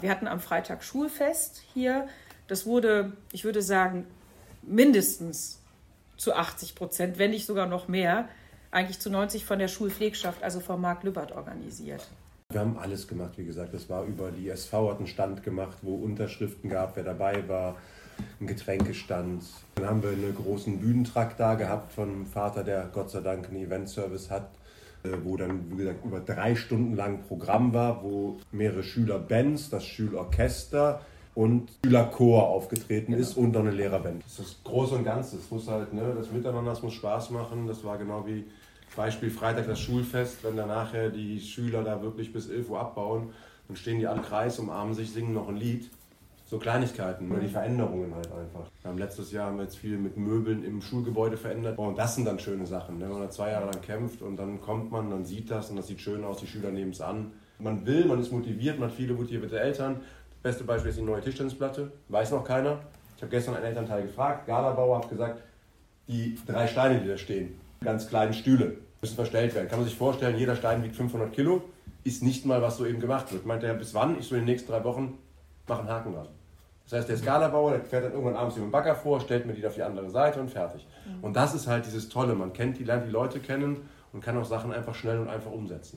Wir hatten am Freitag Schulfest hier. Das wurde, ich würde sagen, mindestens zu 80%, wenn nicht sogar noch mehr, eigentlich zu 90% von der Schulpflegschaft, also von Marc Lübbert, organisiert. Wir haben alles gemacht, wie gesagt. Das war über die SV, hat einen Stand gemacht, wo Unterschriften gab, wer dabei war, ein Getränkestand. Dann haben wir einen großen Bühnentrakt da gehabt von Vater, der Gott sei Dank einen Eventservice hat, wo dann, wie gesagt, über 3 Stunden lang Programm war, wo mehrere Schülerbands, das Schülorchester und Schülerchor aufgetreten ist und noch eine Lehrerband. Das ist das Große und Ganze. Es muss halt, das Miteinander, das muss Spaß machen. Das war genau wie Beispiel Freitag das Schulfest, wenn dann nachher die Schüler da wirklich bis 11 Uhr abbauen, dann stehen die alle im Kreis, umarmen sich, singen noch ein Lied. So Kleinigkeiten, die Veränderungen halt einfach. Letztes Jahr haben wir jetzt viel mit Möbeln im Schulgebäude verändert. Und das sind dann schöne Sachen, wenn man da 2 Jahre lang kämpft und dann kommt man, dann sieht das und das sieht schön aus, die Schüler nehmen es an. Man will, man ist motiviert, man hat viele motivierte Eltern. Das beste Beispiel ist die neue Tischtennisplatte, weiß noch keiner. Ich habe gestern einen Elternteil gefragt, Galabauer hat gesagt, die 3 Steine, die da stehen, ganz kleinen Stühle, müssen verstellt werden. Kann man sich vorstellen, jeder Stein wiegt 500 Kilo, ist nicht mal, was so eben gemacht wird. Meint er, bis wann? Ich so in den nächsten 3 Wochen, mach einen Haken dran. Das heißt, der Skalabauer, der fährt dann irgendwann abends über den Bagger vor, stellt mir die auf die andere Seite und fertig. Und das ist halt dieses Tolle, man lernt die Leute kennen und kann auch Sachen einfach schnell und einfach umsetzen.